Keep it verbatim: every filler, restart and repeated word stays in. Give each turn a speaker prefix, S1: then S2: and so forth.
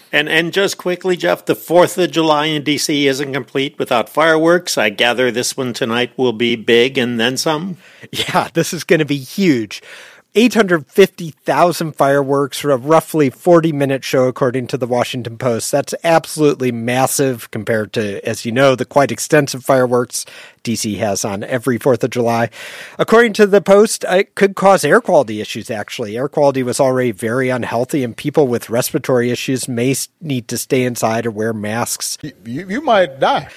S1: And and just quickly, Jeff, the fourth of July in D C isn't complete without fireworks. I gather this one tonight will be big and then some.
S2: Yeah, this is going to be huge. eight hundred fifty thousand fireworks for a roughly forty-minute show, according to the Washington Post. That's absolutely massive compared to, as you know, the quite extensive fireworks D C has on every fourth of July. According to the Post, it could cause air quality issues, actually. Air quality was already very unhealthy, and people with respiratory issues may need to stay inside or wear masks.
S3: You, you might die.